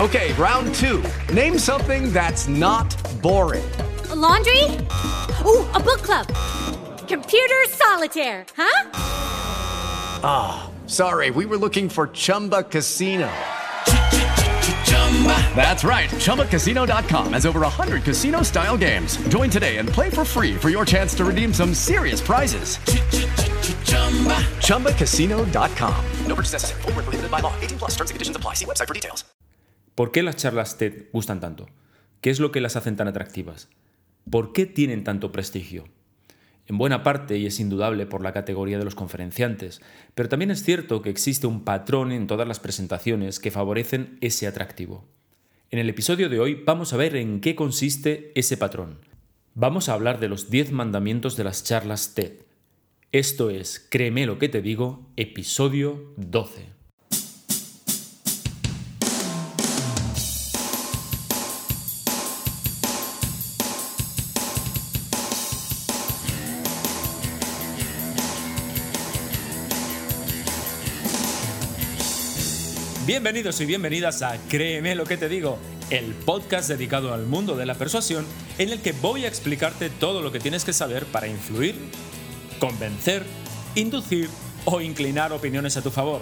Okay, round two. Name something that's not boring. A laundry? Ooh, a book club. Computer solitaire, huh? Sorry, we were looking for Chumba Casino. That's right. ChumbaCasino.com has over 100 casino-style games. Join today and play for free for your chance to redeem some serious prizes. ChumbaCasino.com. No purchase necessary. Void where prohibited by law. 18 plus. Terms and conditions apply. See website for details. ¿Por qué las charlas TED gustan tanto? ¿Qué es lo que las hacen tan atractivas? ¿Por qué tienen tanto prestigio? En buena parte, y es indudable por la categoría de los conferenciantes, pero también es cierto que existe un patrón en todas las presentaciones que favorecen ese atractivo. En el episodio de hoy vamos a ver en qué consiste ese patrón. Vamos a hablar de los 10 mandamientos de las charlas TED. Esto es Créeme lo que te digo, episodio 12. Bienvenidos y bienvenidas a Créeme lo que te digo, el podcast dedicado al mundo de la persuasión en el que voy a explicarte todo lo que tienes que saber para influir, convencer, inducir o inclinar opiniones a tu favor.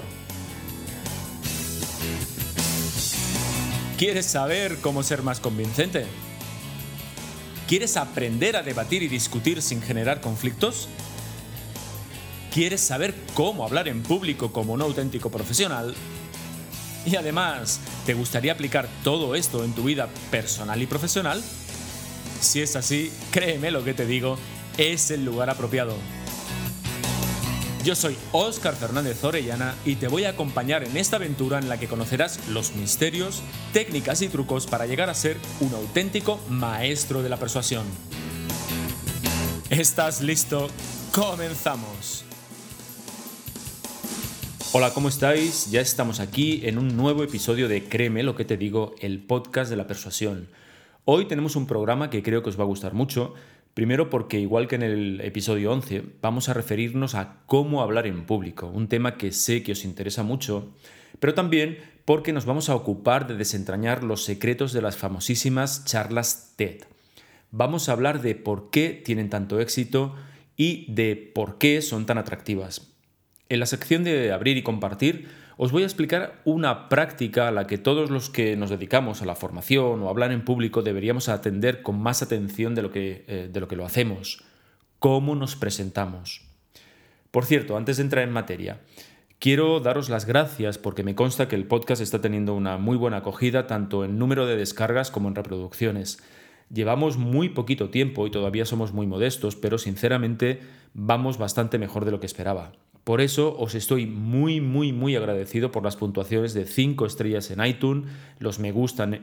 ¿Quieres saber cómo ser más convincente? ¿Quieres aprender a debatir y discutir sin generar conflictos? ¿Quieres saber cómo hablar en público como un auténtico profesional? Y además, ¿te gustaría aplicar todo esto en tu vida personal y profesional? Si es así, créeme lo que te digo, es el lugar apropiado. Yo soy Óscar Fernández Orellana y te voy a acompañar en esta aventura en la que conocerás los misterios, técnicas y trucos para llegar a ser un auténtico maestro de la persuasión. ¿Estás listo? ¡Comenzamos! Hola, ¿cómo estáis? Ya estamos aquí en un nuevo episodio de Créeme lo que te digo, el podcast de la persuasión. Hoy tenemos un programa que creo que os va a gustar mucho. Primero porque, igual que en el episodio 11, vamos a referirnos a cómo hablar en público, un tema que sé que os interesa mucho, pero también porque nos vamos a ocupar de desentrañar los secretos de las famosísimas charlas TED. Vamos a hablar de por qué tienen tanto éxito y de por qué son tan atractivas. En la sección de abrir y compartir os voy a explicar una práctica a la que todos los que nos dedicamos a la formación o a hablar en público deberíamos atender con más atención de lo que lo hacemos. ¿Cómo nos presentamos? Por cierto, antes de entrar en materia, quiero daros las gracias porque me consta que el podcast está teniendo una muy buena acogida tanto en número de descargas como en reproducciones. Llevamos muy poquito tiempo y todavía somos muy modestos, pero sinceramente vamos bastante mejor de lo que esperaba. Por eso os estoy muy agradecido por las puntuaciones de 5 estrellas en iTunes, los me gustas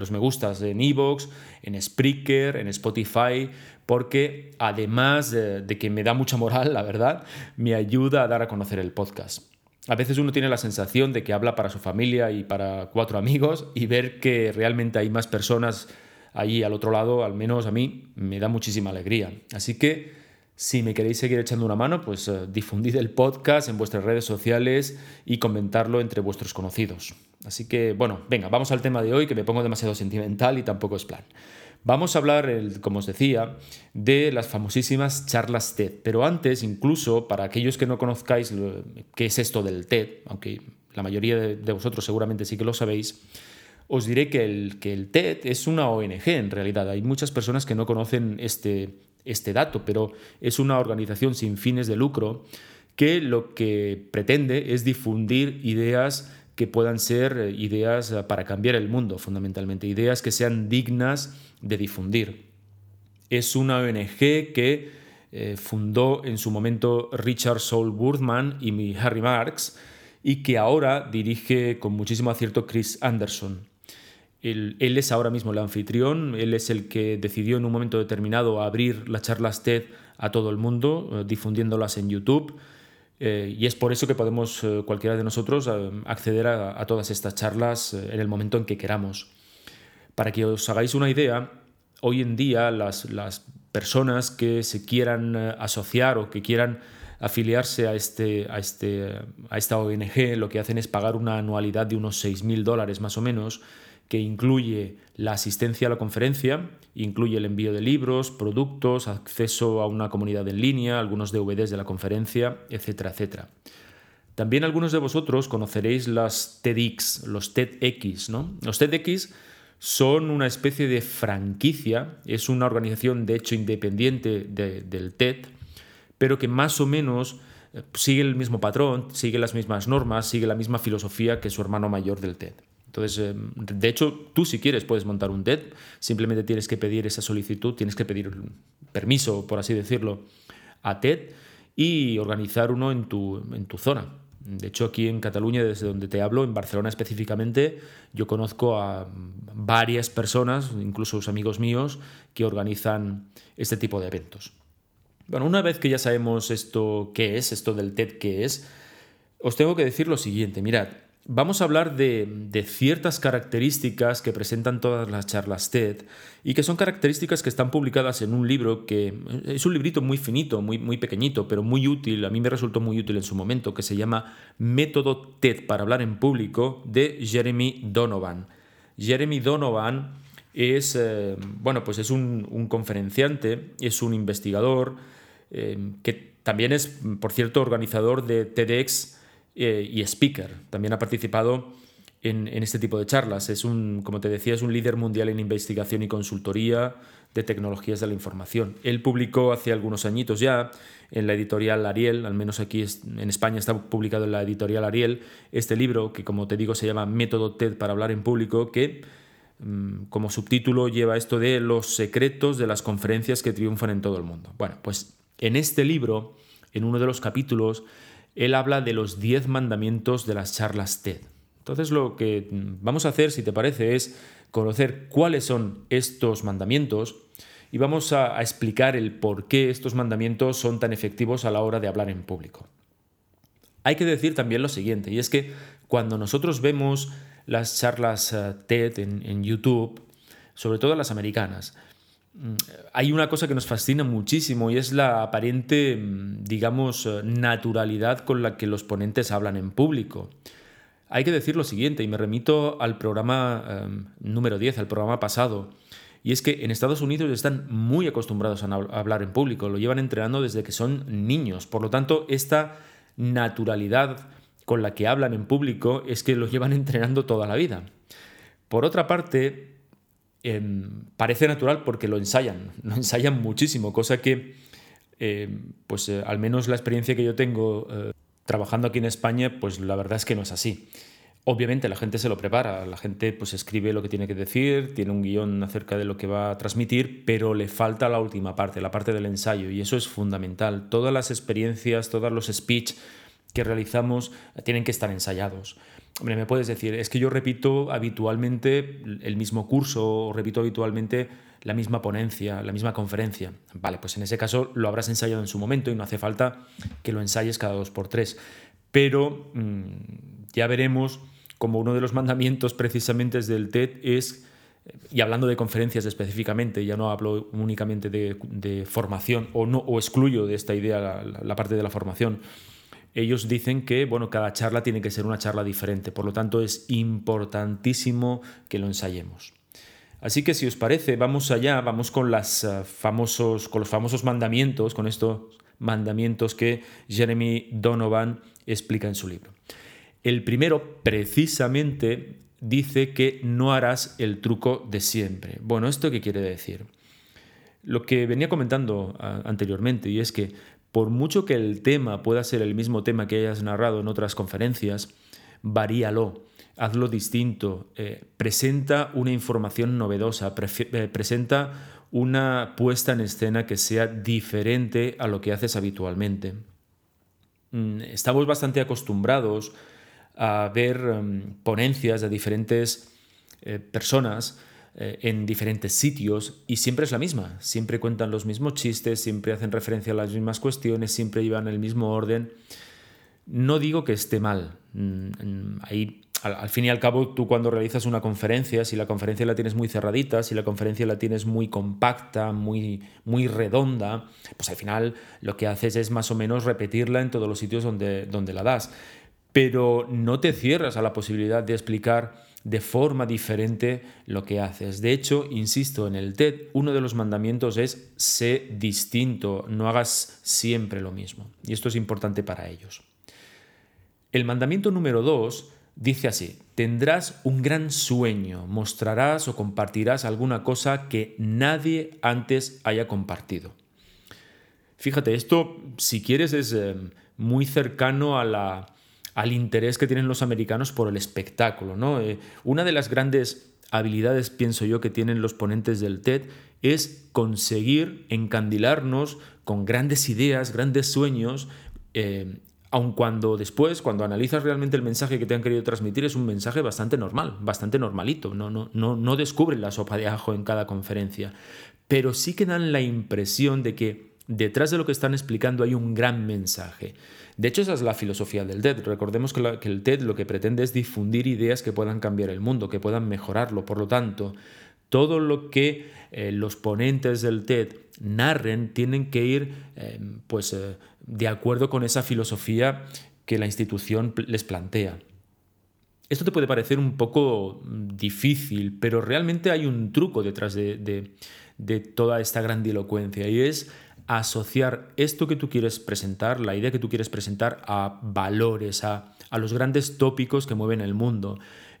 en iVoox, en Spreaker, en Spotify, porque además de que me da mucha moral, la verdad, me ayuda a dar a conocer el podcast. A veces uno tiene la sensación de que habla para su familia y para 4 amigos y ver que realmente hay más personas ahí al otro lado, al menos a mí, me da muchísima alegría. Así que si me queréis seguir echando una mano, pues difundid el podcast en vuestras redes sociales y comentarlo entre vuestros conocidos. Así que, bueno, venga, vamos al tema de hoy, que me pongo demasiado sentimental y tampoco es plan. Vamos a hablar, como os decía, de las famosísimas charlas TED. Pero antes, incluso, para aquellos que no conozcáis qué es esto del TED, aunque la mayoría de vosotros seguramente sí que lo sabéis, os diré que el TED es una ONG en realidad. Hay muchas personas que no conocen este dato, pero es una organización sin fines de lucro que lo que pretende es difundir ideas que puedan ser ideas para cambiar el mundo, fundamentalmente, ideas que sean dignas de difundir. Es una ONG que fundó en su momento Richard Saul Boortman y Harry Marx y que ahora dirige con muchísimo acierto Chris Anderson. Él es ahora mismo el anfitrión, él es el que decidió en un momento determinado abrir las charlas TED a todo el mundo, difundiéndolas en YouTube, y es por eso que podemos cualquiera de nosotros acceder a todas estas charlas en el momento en que queramos. Para que os hagáis una idea, hoy en día las personas que se quieran asociar o que quieran afiliarse a esta ONG, lo que hacen es pagar una anualidad de unos $6.000 más o menos, que incluye la asistencia a la conferencia, incluye el envío de libros, productos, acceso a una comunidad en línea, algunos DVDs de la conferencia, etcétera, etcétera. También algunos de vosotros conoceréis las TEDx, los TEDx, ¿no? Los TEDx son una especie de franquicia, es una organización de hecho independiente del TED, pero que más o menos sigue el mismo patrón, sigue las mismas normas, sigue la misma filosofía que su hermano mayor del TED. Entonces, de hecho, tú si quieres puedes montar un TED, simplemente tienes que pedir esa solicitud, tienes que pedir permiso, por así decirlo, a TED y organizar uno en tu zona. De hecho, aquí en Cataluña, desde donde te hablo, en Barcelona específicamente, yo conozco a varias personas, incluso amigos míos, que organizan este tipo de eventos. Bueno, una vez que ya sabemos esto qué es, esto del TED qué es, os tengo que decir lo siguiente. Mirad, vamos a hablar de ciertas características que presentan todas las charlas TED y que son características que están publicadas en un libro que es un librito muy finito, muy pequeñito, pero muy útil. A mí me resultó muy útil en su momento, que se llama Método TED para hablar en público, de Jeremy Donovan. Jeremy Donovan es, pues es un conferenciante, es un investigador, que también es, por cierto, organizador de TEDx y speaker. También ha participado en este tipo de charlas. Como te decía, es un líder mundial en investigación y consultoría de tecnologías de la información. Él publicó hace algunos añitos ya en la editorial Ariel, al menos aquí en España está publicado en la editorial Ariel, este libro que, como te digo, se llama Método TED para hablar en público, que como subtítulo lleva esto de los secretos de las conferencias que triunfan en todo el mundo. Bueno, pues en este libro, en uno de los capítulos, él habla de los 10 mandamientos de las charlas TED. Entonces lo que vamos a hacer, si te parece, es conocer cuáles son estos mandamientos y vamos a explicar el por qué estos mandamientos son tan efectivos a la hora de hablar en público. Hay que decir también lo siguiente, y es que cuando nosotros vemos las charlas TED en YouTube, sobre todo las americanas, hay una cosa que nos fascina muchísimo y es la aparente, digamos, naturalidad con la que los ponentes hablan en público. Hay que decir lo siguiente, y me remito al programa número 10, al programa pasado, y es que en Estados Unidos están muy acostumbrados a hablar en público, lo llevan entrenando desde que son niños. Por lo tanto, esta naturalidad con la que hablan en público es que lo llevan entrenando toda la vida. Por otra parte, parece natural porque lo ensayan muchísimo, cosa que al menos la experiencia que yo tengo trabajando aquí en España, pues la verdad es que no es así. Obviamente la gente se lo prepara, la gente pues escribe lo que tiene que decir, tiene un guión acerca de lo que va a transmitir, pero le falta la última parte, la parte del ensayo, y eso es fundamental. Todas las experiencias, todos los speech que realizamos tienen que estar ensayados. Hombre, me puedes decir, es que yo repito habitualmente el mismo curso o repito habitualmente la misma ponencia, la misma conferencia. Vale, pues en ese caso lo habrás ensayado en su momento y no hace falta que lo ensayes cada 2x3. Pero ya veremos como uno de los mandamientos precisamente del TED es, y hablando de conferencias específicamente, ya no hablo únicamente de formación o excluyo de esta idea la parte de la formación. Ellos dicen que cada charla tiene que ser una charla diferente, por lo tanto es importantísimo que lo ensayemos. Así que si os parece, vamos allá, vamos con los famosos mandamientos, con estos mandamientos que Jeremy Donovan explica en su libro. El primero, precisamente, dice que no harás el truco de siempre. Bueno, ¿esto qué quiere decir? Lo que venía comentando anteriormente, y es que por mucho que el tema pueda ser el mismo tema que hayas narrado en otras conferencias, varíalo, hazlo distinto, presenta una información novedosa, presenta una puesta en escena que sea diferente a lo que haces habitualmente. Estamos bastante acostumbrados a ver ponencias de diferentes personas en diferentes sitios y siempre es la misma, siempre cuentan los mismos chistes, siempre hacen referencia a las mismas cuestiones, siempre llevan el mismo orden. No digo que esté mal. Ahí, al fin y al cabo, tú cuando realizas una conferencia, si la conferencia la tienes muy cerradita, si la conferencia la tienes muy compacta, muy redonda, pues al final lo que haces es más o menos repetirla en todos los sitios donde la das. Pero no te cierras a la posibilidad de explicar de forma diferente lo que haces. De hecho, insisto, en el TED uno de los mandamientos es sé distinto, no hagas siempre lo mismo. Y esto es importante para ellos. El mandamiento número 2 dice así: tendrás un gran sueño, mostrarás o compartirás alguna cosa que nadie antes haya compartido. Fíjate, esto, si quieres, es muy cercano al interés que tienen los americanos por el espectáculo, ¿no? Una de las grandes habilidades, pienso yo, que tienen los ponentes del TED es conseguir encandilarnos con grandes ideas, grandes sueños, aun cuando después, cuando analizas realmente el mensaje que te han querido transmitir, es un mensaje bastante normal, bastante normalito. No descubren la sopa de ajo en cada conferencia, pero sí que dan la impresión de que detrás de lo que están explicando hay un gran mensaje. De hecho, esa es la filosofía del TED. Recordemos que el TED lo que pretende es difundir ideas que puedan cambiar el mundo, que puedan mejorarlo. Por lo tanto, todo lo que los ponentes del TED narren tienen que ir de acuerdo con esa filosofía que la institución les plantea. Esto te puede parecer un poco difícil, pero realmente hay un truco detrás de toda esta grandilocuencia, y es asociar esto que tú quieres presentar, la idea que tú quieres presentar, a valores, a los grandes tópicos que mueven el mundo.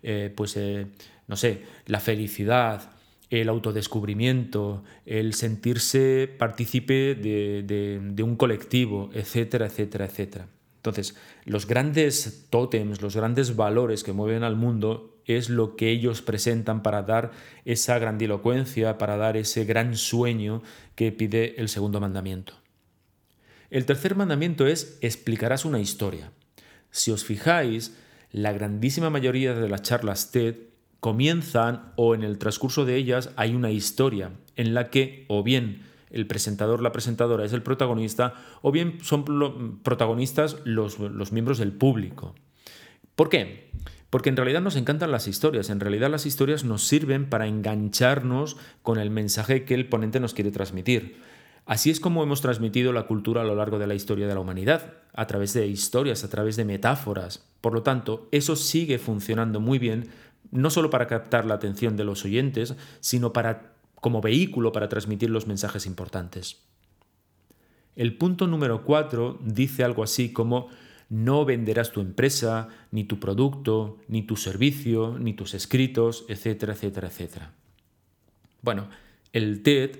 La felicidad, el autodescubrimiento, el sentirse partícipe de un colectivo, etcétera, etcétera, etcétera. Entonces, los grandes tótems, los grandes valores que mueven al mundo es lo que ellos presentan para dar esa grandilocuencia, para dar ese gran sueño que pide el segundo mandamiento. El tercer mandamiento es: explicarás una historia. Si os fijáis, la grandísima mayoría de las charlas TED comienzan, o en el transcurso de ellas hay una historia en la que o bien el presentador, la presentadora es el protagonista, o bien son protagonistas los miembros del público. ¿Por qué? Porque en realidad nos encantan las historias. En realidad las historias nos sirven para engancharnos con el mensaje que el ponente nos quiere transmitir. Así es como hemos transmitido la cultura a lo largo de la historia de la humanidad, a través de historias, a través de metáforas. Por lo tanto, eso sigue funcionando muy bien, no solo para captar la atención de los oyentes, sino como vehículo para transmitir los mensajes importantes. El punto número 4 dice algo así como: no venderás tu empresa, ni tu producto, ni tu servicio, ni tus escritos, etcétera, etcétera, etcétera. Bueno, el TED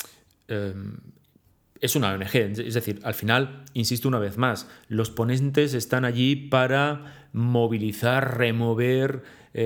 es una ONG, es decir, al final, insisto una vez más, los ponentes están allí para movilizar, remover,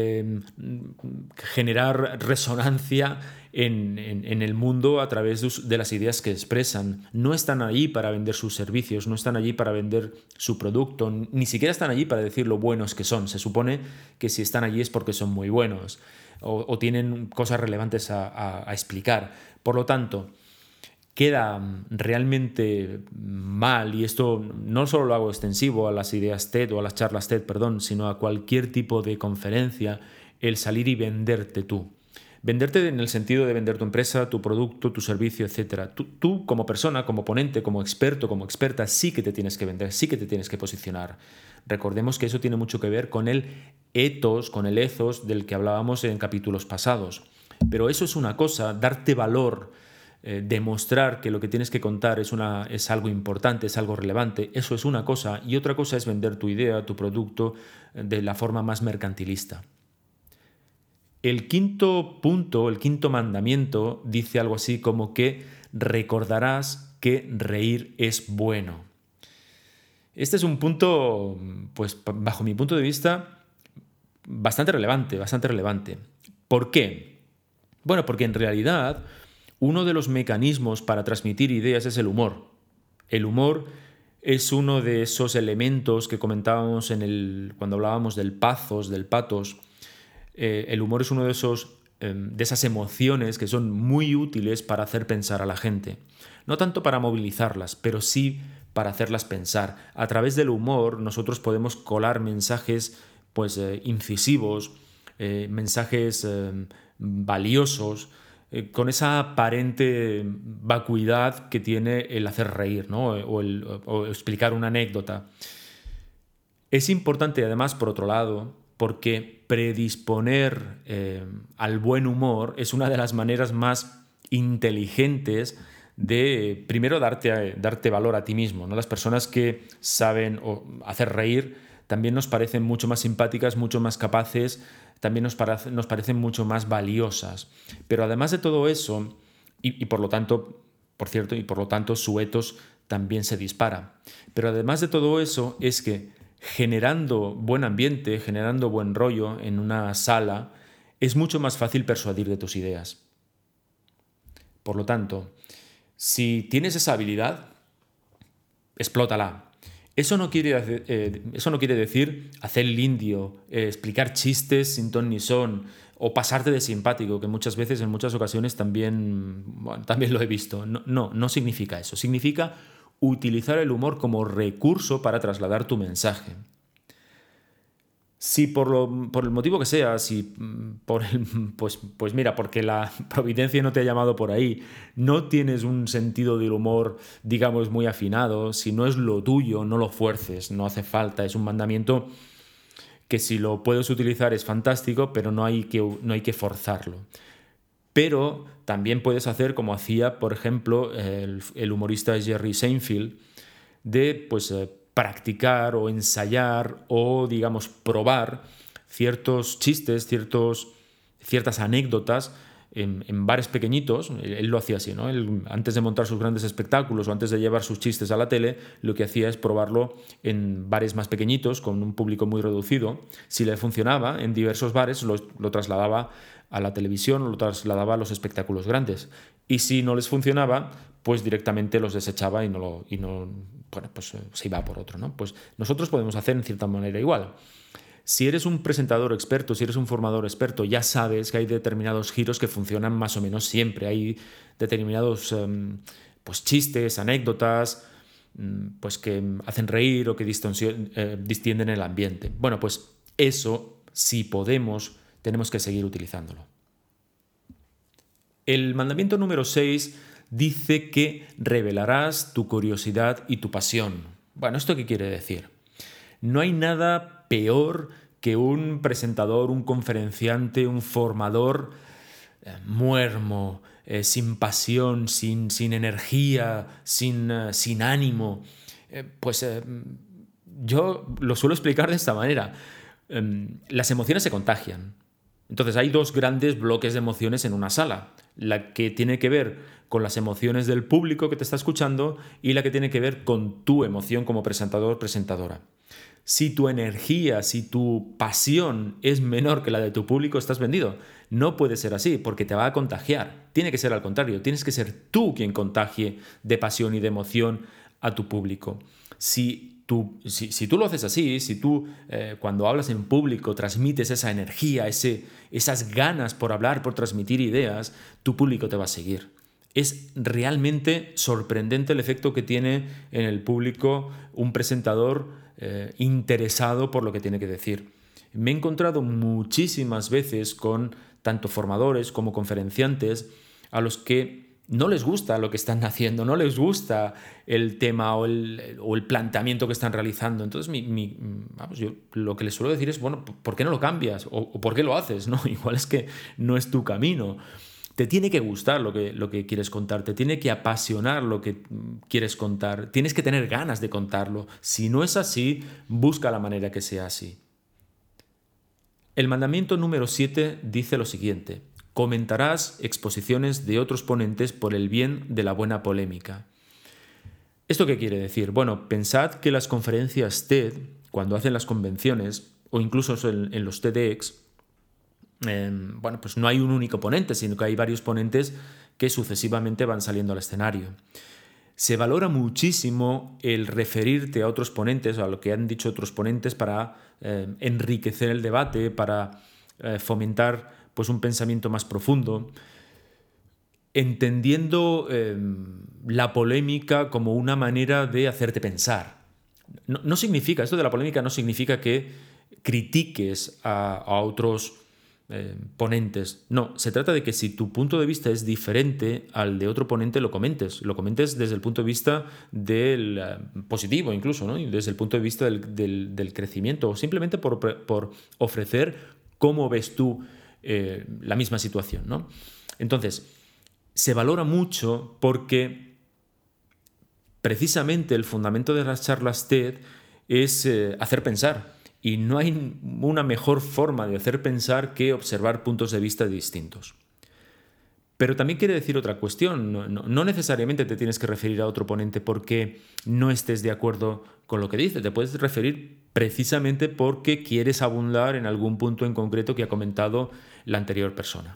generar resonancia en el mundo a través de las ideas que expresan. No están allí para vender sus servicios, no están allí para vender su producto, ni siquiera están allí para decir lo buenos que son. Se supone que si están allí es porque son muy buenos o tienen cosas relevantes a explicar. Por lo tanto, queda realmente mal, y esto no solo lo hago extensivo a las ideas TED o a las charlas TED, sino a cualquier tipo de conferencia, el salir y venderte tú. Venderte en el sentido de vender tu empresa, tu producto, tu servicio, etc. Tú como persona, como ponente, como experto, como experta, sí que te tienes que vender, sí que te tienes que posicionar. Recordemos que eso tiene mucho que ver con el ethos, con el ethos del que hablábamos en capítulos pasados. Pero eso es una cosa, darte valor, demostrar que lo que tienes que contar es algo importante, es algo relevante, eso es una cosa, y otra cosa es vender tu idea, tu producto, de la forma más mercantilista. El quinto punto, el quinto mandamiento, dice algo así como que recordarás que reír es bueno. Este es un punto, pues bajo mi punto de vista, bastante relevante. ¿Por qué? Bueno, porque en realidad uno de los mecanismos para transmitir ideas es el humor. El humor es uno de esos elementos que comentábamos cuando hablábamos del pathos, del pathos. El humor es uno de esas emociones que son muy útiles para hacer pensar a la gente. No tanto para movilizarlas, pero sí para hacerlas pensar. A través del humor nosotros podemos colar mensajes incisivos, mensajes valiosos, con esa aparente vacuidad que tiene el hacer reír, ¿no? o explicar una anécdota. Es importante, además, por otro lado, porque predisponer al buen humor es una de las maneras más inteligentes de, primero, darte valor a ti mismo, ¿no? Las personas que saben hacer reír también nos parecen mucho más simpáticas, mucho más capaces, también nos parecen mucho más valiosas. Pero además de todo eso, y por lo tanto, por cierto, y por lo tanto su ethos también se dispara. Pero además de todo eso es que generando buen ambiente, generando buen rollo en una sala, es mucho más fácil persuadir de tus ideas. Por lo tanto, si tienes esa habilidad, explótala. Eso no quiere decir hacer el indio, explicar chistes sin ton ni son, o pasarte de simpático, que muchas veces, en muchas ocasiones, también lo he visto. No significa eso. Significa utilizar el humor como recurso para trasladar tu mensaje. Si por el motivo que sea, pues mira, porque la providencia no te ha llamado por ahí, no tienes un sentido del humor, digamos, muy afinado, si no es lo tuyo, no lo fuerces, no hace falta, es un mandamiento que si lo puedes utilizar es fantástico, pero no hay que forzarlo. Pero también puedes hacer como hacía, por ejemplo, el humorista Jerry Seinfeld, de practicar o ensayar o, digamos, probar ciertos chistes, ciertas anécdotas en bares pequeñitos. Él lo hacía así, ¿no? Él, antes de montar sus grandes espectáculos o antes de llevar sus chistes a la tele, lo que hacía es probarlo en bares más pequeñitos, con un público muy reducido. Si le funcionaba en diversos bares, lo trasladaba a la televisión, lo trasladaba a los espectáculos grandes. Y si no les funcionaba, pues directamente los desechaba y se iba por otro, ¿no? Pues nosotros podemos hacer en cierta manera igual. Si eres un presentador experto, si eres un formador experto, ya sabes que hay determinados giros que funcionan más o menos siempre. Hay determinados chistes, anécdotas, que hacen reír o que distienden el ambiente. Bueno, pues eso, si podemos, tenemos que seguir utilizándolo. El mandamiento número 6 dice que revelarás tu curiosidad y tu pasión. Bueno, ¿esto qué quiere decir? No hay nada peor que un presentador, un conferenciante, un formador muermo, sin pasión, sin energía, sin ánimo. Yo lo suelo explicar de esta manera. Las emociones se contagian. Entonces hay dos grandes bloques de emociones en una sala. La que tiene que ver con las emociones del público que te está escuchando y la que tiene que ver con tu emoción como presentador o presentadora. Si tu energía, si tu pasión es menor que la de tu público, estás vendido. No puede ser así porque te va a contagiar. Tiene que ser al contrario. Tienes que ser tú quien contagie de pasión y de emoción a tu público. Si tú lo haces así, si tú cuando hablas en público transmites esa energía, esas ganas por hablar, por transmitir ideas, tu público te va a seguir. Es realmente sorprendente el efecto que tiene en el público un presentador interesado por lo que tiene que decir. Me he encontrado muchísimas veces con tanto formadores como conferenciantes a los que no les gusta lo que están haciendo, no les gusta el tema o el planteamiento que están realizando. Entonces, yo lo que les suelo decir es, bueno, ¿por qué no lo cambias? ¿O por qué lo haces? ¿No? Igual es que no es tu camino. Te tiene que gustar lo que quieres contar, te tiene que apasionar lo que quieres contar, tienes que tener ganas de contarlo. Si no es así, busca la manera que sea así. El mandamiento número 7 dice lo siguiente: comentarás exposiciones de otros ponentes por el bien de la buena polémica. ¿Esto qué quiere decir? Bueno, pensad que las conferencias TED, cuando hacen las convenciones, o incluso en los TEDx, pues no hay un único ponente, sino que hay varios ponentes que sucesivamente van saliendo al escenario. Se valora muchísimo el referirte a otros ponentes, a lo que han dicho otros ponentes, para enriquecer el debate, para fomentar pues un pensamiento más profundo, entendiendo la polémica como una manera de hacerte pensar. No significa, esto de la polémica no significa que critiques a otros ponentes. No, se trata de que si tu punto de vista es diferente al de otro ponente, lo comentes desde el punto de vista del positivo incluso, ¿no? Y desde el punto de vista del crecimiento, o simplemente por ofrecer cómo ves tú la misma situación, ¿no? Entonces, se valora mucho porque precisamente el fundamento de las charlas TED es hacer pensar. Y no hay una mejor forma de hacer pensar que observar puntos de vista distintos. Pero también quiere decir otra cuestión. No necesariamente te tienes que referir a otro ponente porque no estés de acuerdo con lo que dice. Te puedes referir precisamente porque quieres abundar en algún punto en concreto que ha comentado la anterior persona.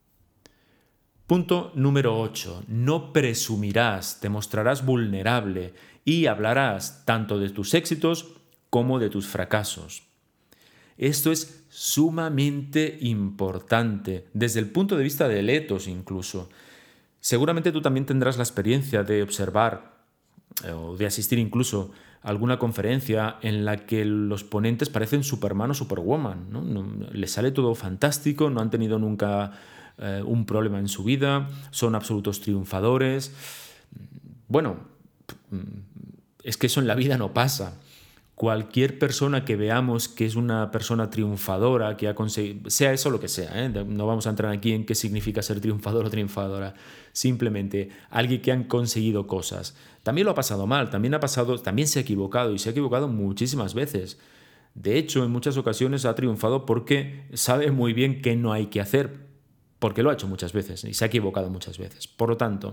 Punto número 8. No presumirás, te mostrarás vulnerable y hablarás tanto de tus éxitos como de tus fracasos. Esto es sumamente importante, desde el punto de vista del ethos incluso. Seguramente tú también tendrás la experiencia de observar o de asistir incluso a alguna conferencia en la que los ponentes parecen Superman o Superwoman, ¿no? Les sale todo fantástico, no han tenido nunca un problema en su vida, son absolutos triunfadores. Bueno, es que eso en la vida no pasa. Cualquier persona que veamos que es una persona triunfadora, que ha conseguido, sea eso lo que sea, ¿eh? No vamos a entrar aquí en qué significa ser triunfador o triunfadora, simplemente alguien que han conseguido cosas. También lo ha pasado mal, también se ha equivocado y se ha equivocado muchísimas veces. De hecho, en muchas ocasiones ha triunfado porque sabe muy bien qué no hay que hacer, porque lo ha hecho muchas veces y se ha equivocado muchas veces. Por lo tanto,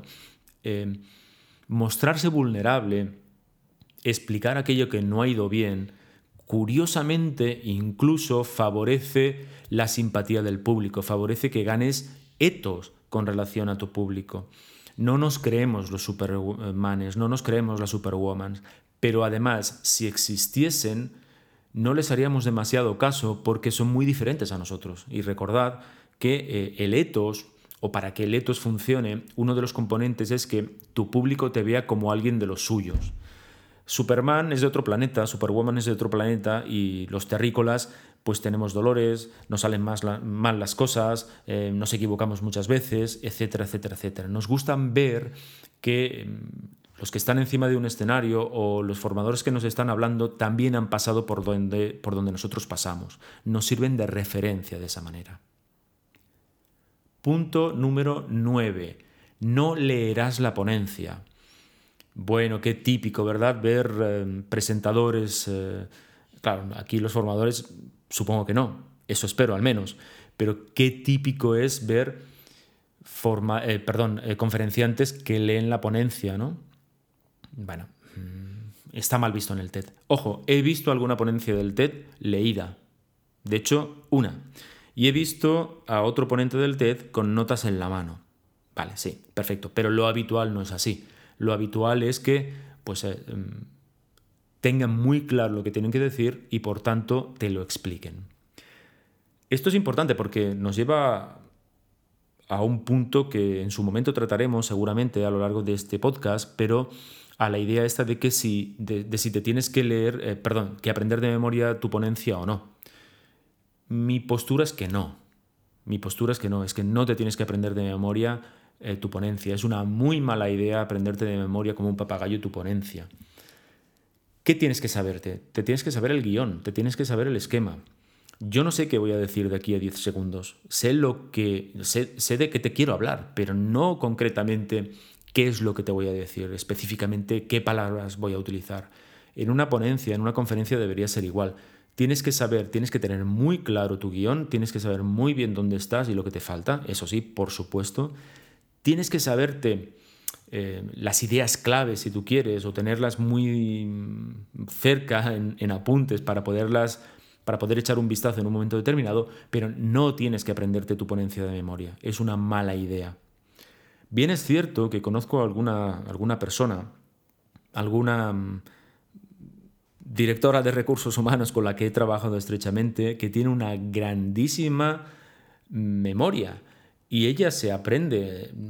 mostrarse vulnerable, explicar aquello que no ha ido bien, curiosamente incluso favorece la simpatía del público, favorece que ganes ethos con relación a tu público. No nos creemos los supermanes, no nos creemos las superwoman, pero además, si existiesen, no les haríamos demasiado caso porque son muy diferentes a nosotros. Y recordad que el ethos, o para que el ethos funcione, uno de los componentes es que tu público te vea como alguien de los suyos. Superman es de otro planeta, Superwoman es de otro planeta y los terrícolas pues tenemos dolores, nos salen mal las cosas, nos equivocamos muchas veces, etcétera, etcétera, etcétera. Nos gustan ver que los que están encima de un escenario o los formadores que nos están hablando también han pasado por donde nosotros pasamos. Nos sirven de referencia de esa manera. Punto número 9. No leerás la ponencia. Bueno, qué típico, ¿verdad? Ver presentadores, claro, aquí los formadores supongo que no, eso espero al menos, pero qué típico es ver conferenciantes que leen la ponencia, ¿no? Bueno, está mal visto en el TED. Ojo, he visto alguna ponencia del TED leída, de hecho, una, y he visto a otro ponente del TED con notas en la mano. Vale, sí, perfecto, pero lo habitual no es así. Lo habitual es que tengan muy claro lo que tienen que decir y por tanto te lo expliquen. Esto es importante porque nos lleva a un punto que en su momento trataremos seguramente a lo largo de este podcast, pero a la idea esta de que si te tienes que leer, que aprender de memoria tu ponencia o no. Mi postura es que no. Es que no te tienes que aprender de memoria tu ponencia. Es una muy mala idea aprenderte de memoria como un papagayo tu ponencia. ¿Qué tienes que saberte? Te tienes que saber el guión, te tienes que saber el esquema. Yo no sé qué voy a decir de aquí a 10 segundos. Sé de qué te quiero hablar, pero no concretamente qué es lo que te voy a decir, específicamente qué palabras voy a utilizar. En una ponencia, en una conferencia debería ser igual. Tienes que tener muy claro tu guión, tienes que saber muy bien dónde estás y lo que te falta, eso sí, por supuesto. Tienes que saberte las ideas claves, si tú quieres, o tenerlas muy cerca en apuntes para poder echar un vistazo en un momento determinado, pero no tienes que aprenderte tu ponencia de memoria. Es una mala idea. Bien es cierto que conozco a alguna persona, alguna directora de recursos humanos con la que he trabajado estrechamente, que tiene una grandísima memoria y ella se aprende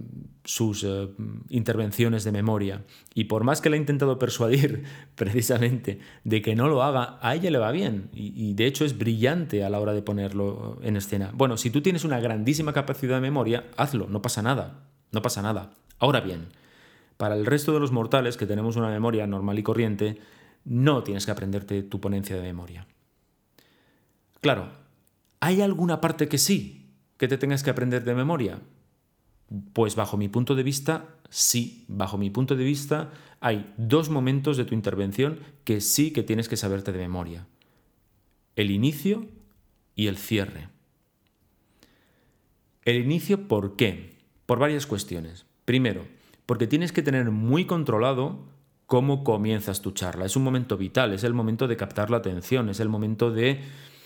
sus intervenciones de memoria. Y por más que la he intentado persuadir precisamente de que no lo haga, a ella le va bien. Y de hecho es brillante a la hora de ponerlo en escena. Bueno, si tú tienes una grandísima capacidad de memoria, hazlo, no pasa nada. No pasa nada. Ahora bien, para el resto de los mortales que tenemos una memoria normal y corriente, no tienes que aprenderte tu ponencia de memoria. Claro, ¿hay alguna parte que sí, que te tengas que aprender de memoria? Pues bajo mi punto de vista, sí. Bajo mi punto de vista, hay 2 momentos de tu intervención que sí que tienes que saberte de memoria. El inicio y el cierre. El inicio, ¿por qué? Por varias cuestiones. Primero, porque tienes que tener muy controlado cómo comienzas tu charla. Es un momento vital, es el momento de captar la atención, es el momento de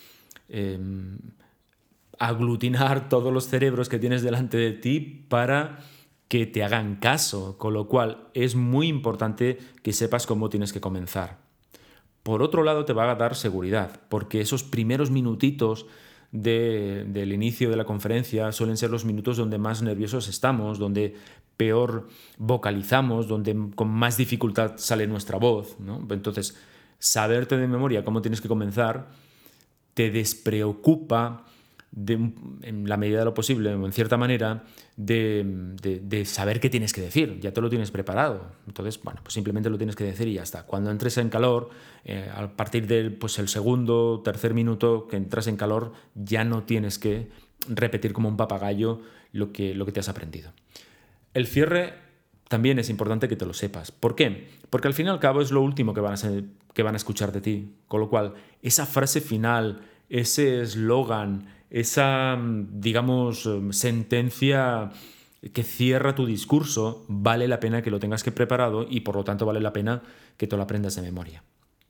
aglutinar todos los cerebros que tienes delante de ti para que te hagan caso, con lo cual es muy importante que sepas cómo tienes que comenzar. Por otro lado, te va a dar seguridad, porque esos primeros minutitos del inicio de la conferencia suelen ser los minutos donde más nerviosos estamos, donde peor vocalizamos, donde con más dificultad sale nuestra voz, ¿no? Entonces, saberte de memoria cómo tienes que comenzar te despreocupa en la medida de lo posible, o en cierta manera, de saber qué tienes que decir. Ya te lo tienes preparado. Entonces, bueno, pues simplemente lo tienes que decir y ya está. Cuando entres en calor, a partir del el segundo, tercer minuto que entras en calor, ya no tienes que repetir como un papagayo lo que te has aprendido. El cierre también es importante que te lo sepas. ¿Por qué? Porque al fin y al cabo es lo último que van a escuchar de ti. Con lo cual, esa frase final, ese eslogan, esa, digamos, sentencia que cierra tu discurso, vale la pena que lo tengas que preparado y por lo tanto vale la pena que te lo aprendas de memoria.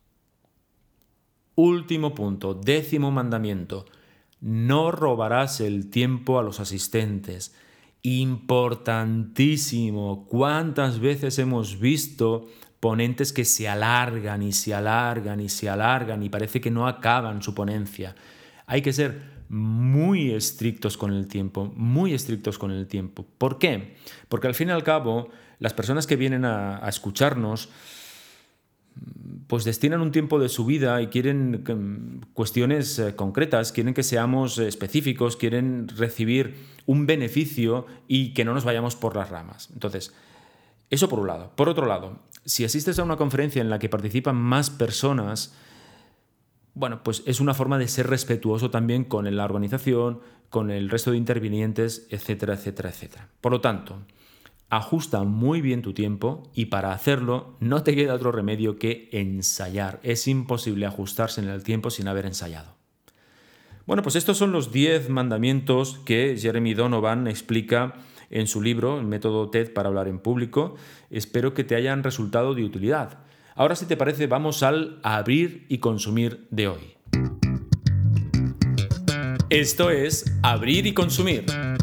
Último punto, 10º mandamiento. No robarás el tiempo a los asistentes. Importantísimo. ¿Cuántas veces hemos visto ponentes que se alargan y se alargan y se alargan y parece que no acaban su ponencia? Hay que ser muy estrictos con el tiempo, muy estrictos con el tiempo. ¿Por qué? Porque al fin y al cabo, las personas que vienen a escucharnos pues destinan un tiempo de su vida y quieren cuestiones concretas, quieren que seamos específicos, quieren recibir un beneficio y que no nos vayamos por las ramas. Entonces, eso por un lado. Por otro lado, si asistes a una conferencia en la que participan más personas, bueno, pues es una forma de ser respetuoso también con la organización, con el resto de intervinientes, etcétera, etcétera, etcétera. Por lo tanto, ajusta muy bien tu tiempo y para hacerlo no te queda otro remedio que ensayar. Es imposible ajustarse en el tiempo sin haber ensayado. Bueno, pues estos son los 10 mandamientos que Jeremy Donovan explica en su libro, El método TED para hablar en público. Espero que te hayan resultado de utilidad. Ahora, si te parece, vamos al abrir y consumir de hoy. Esto es Abrir y Consumir.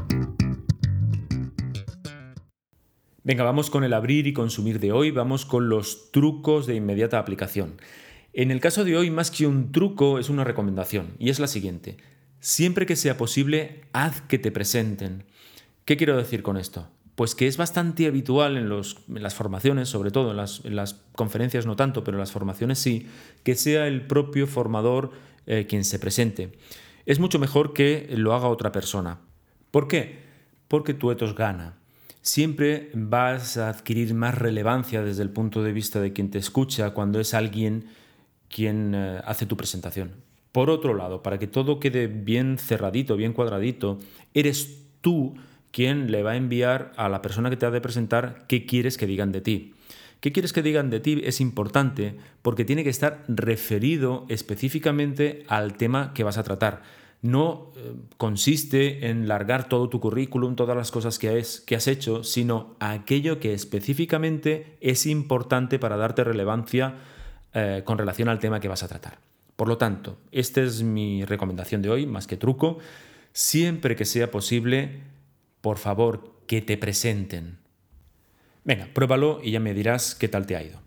Venga, vamos con el abrir y consumir de hoy, vamos con los trucos de inmediata aplicación. En el caso de hoy, más que un truco, es una recomendación, y es la siguiente. Siempre que sea posible, haz que te presenten. ¿Qué quiero decir con esto? Pues que es bastante habitual en las formaciones, sobre todo en las conferencias no tanto, pero en las formaciones sí, que sea el propio formador quien se presente. Es mucho mejor que lo haga otra persona. ¿Por qué? Porque tu ethos gana. Siempre vas a adquirir más relevancia desde el punto de vista de quien te escucha cuando es alguien quien hace tu presentación. Por otro lado, para que todo quede bien cerradito, bien cuadradito, eres tú quien le va a enviar a la persona que te ha de presentar qué quieres que digan de ti. ¿Qué quieres que digan de ti? Es importante porque tiene que estar referido específicamente al tema que vas a tratar. No consiste en largar todo tu currículum, todas las cosas que has hecho, sino aquello que específicamente es importante para darte relevancia con relación al tema que vas a tratar. Por lo tanto, esta es mi recomendación de hoy, más que truco. Siempre que sea posible, por favor, que te presenten. Venga, pruébalo y ya me dirás qué tal te ha ido.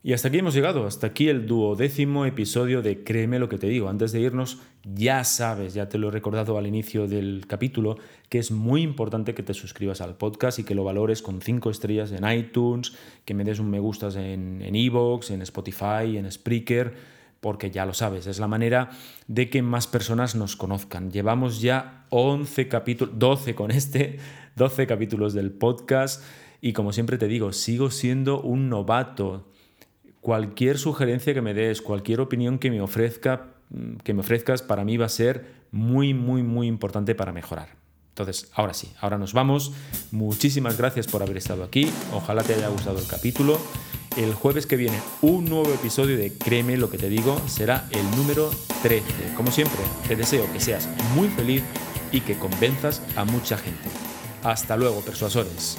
Y hasta aquí hemos llegado, hasta aquí el 12º episodio de Créeme lo que te digo. Antes de irnos, ya sabes, ya te lo he recordado al inicio del capítulo, que es muy importante que te suscribas al podcast y que lo valores con 5 estrellas en iTunes, que me des un me gustas en iVoox, en Spotify, en Spreaker, porque ya lo sabes, es la manera de que más personas nos conozcan. Llevamos ya 11 capítulos, 12 con 12 capítulos del podcast y como siempre te digo, sigo siendo un novato. Cualquier sugerencia que me des, cualquier opinión que me ofrezcas, para mí va a ser muy, muy, muy importante para mejorar. Entonces, ahora sí, ahora nos vamos. Muchísimas gracias por haber estado aquí. Ojalá te haya gustado el capítulo. El jueves que viene, un nuevo episodio de Créeme lo que te digo, será el número 13. Como siempre, te deseo que seas muy feliz y que convenzas a mucha gente. Hasta luego, persuasores.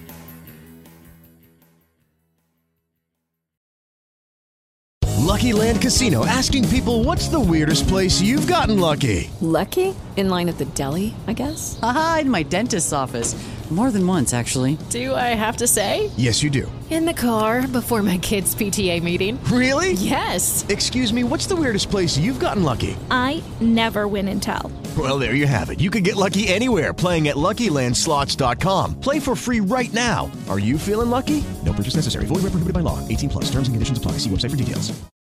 Lucky Land Casino, asking people, what's the weirdest place you've gotten lucky? Lucky? In line at the deli, I guess? Aha, in my dentist's office. More than once, actually. Do I have to say? Yes, you do. In the car before my kids' PTA meeting. Really? Yes. Excuse me, what's the weirdest place you've gotten lucky? I never win and tell. Well, there you have it. You can get lucky anywhere, playing at LuckyLandSlots.com. Play for free right now. Are you feeling lucky? No purchase necessary. Void where prohibited by law. 18+. Terms and conditions apply. See website for details.